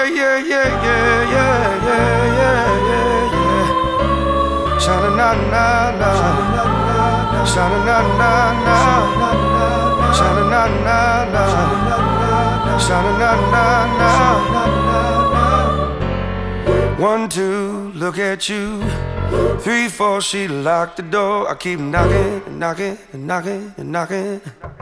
yeah, yeah, yeah, yeah, yeah, yeah, yeah. Shana na na na, shana na na na, shana na na na, shana na na na. 1, 2, look at you. 3, 4, she locked the door. I keep knocking and knocking and knocking and knocking.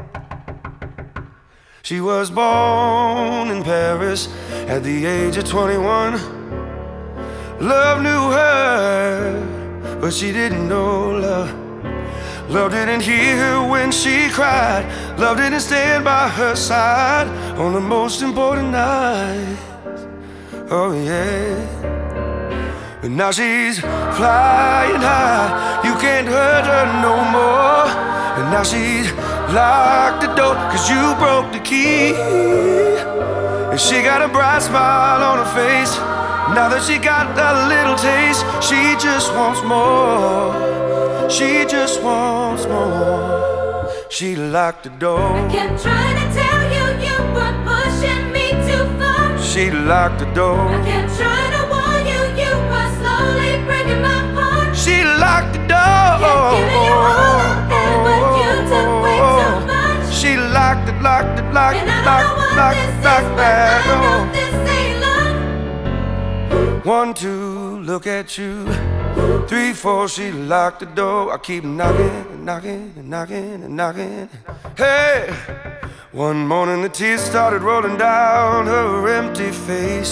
She was born in Paris at the age of 21. Love knew her, but she didn't know love. Love didn't hear her when she cried. Love didn't stand by her side on the most important night. Oh yeah. But now she's flying high. You can't hurt her no more. And now she's locked the door 'cause you broke the key. And she got a bright smile on her face. Now that she got a little taste, she just wants more. She just wants more. She locked the door. I kept trying to tell you, you were pushing me too far. She locked the door. I kept trying to warn you, you were slowly breaking my heart. She locked the door. Kept giving you all I had, but you took way too much. She locked it, locked it, locked And it, I don't locked know it, what locked this it, is, locked but that I know door. this ain't love. 1, 2, look at you. 3, 4, she locked the door. I keep knocking and knocking and knocking and knocking. Hey! One morning the tears started rolling down her empty face.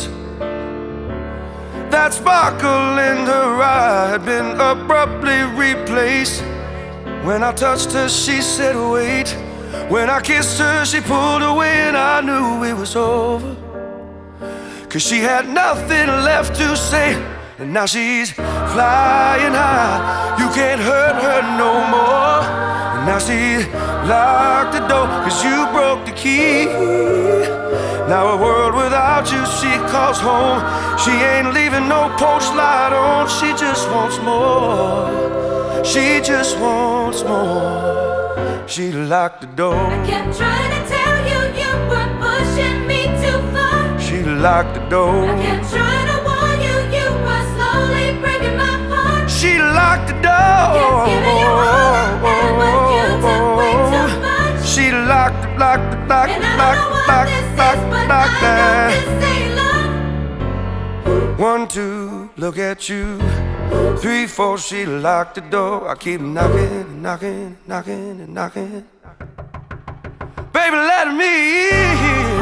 That sparkle in her eye had been abruptly replaced. When I touched her, she said, wait. When I kissed her, she pulled away, and I knew it was over. 'Cause she had nothing left to say. And now she's flying high. You can't hurt her no more. And now she locked the door 'cause you broke the key. Now a world without you she calls home. She ain't leaving no porch light on. She just wants more. She just wants more. She locked the door. I kept trying to tell you, you were pushing me too far. She locked the door. I kept trying to warn you, you were slowly breaking my heart. She locked the door. Kept giving you all I had, but you took way too much. She locked it, locked it, locked And it, I don't locked know it, what locked this it, is, locked but it, I locked know that. this ain't love. 1, 2, look at you. 3, 4, she locked the door. I keep knocking and knocking and knocking and knocking. Baby, let me in,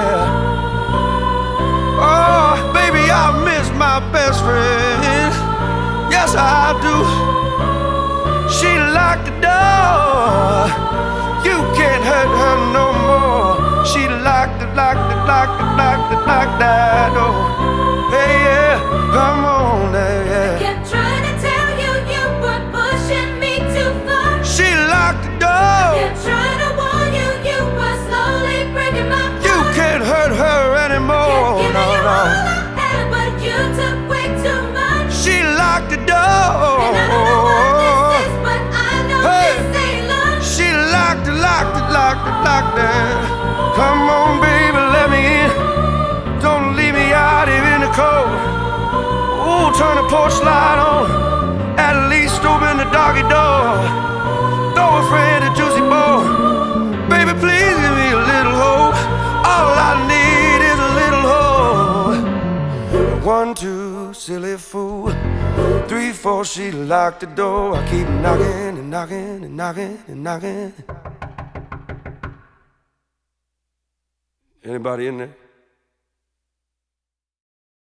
yeah. Oh, baby, I miss my best friend. Yes, I do. She locked the door. You can't hurt her no more. She locked it, locked it, locked it, locked it, locked that door. Hey, yeah, come on, yeah. Kept trying to tell you, you were pushing me too far. She locked the door. Kept trying to warn you, you were slowly breaking my heart. You can't hurt her anymore. Kept giving you No, all no. I had, but you took way too much. She locked the door. And I don't know what this is, but I know Hey. this ain't love. She locked it, locked it, locked it, locked it. Come on, baby, let me in. Don't leave me out here in the cold. Ooh, turn the porch light on. At least open the doggy door. Throw a friend a juicy bowl. Baby, please give me a little hope. All I need is a little hope. 1, 2, silly fool. 3, 4, she locked the door. I keep knocking and knocking and knocking and knocking. Anybody in there?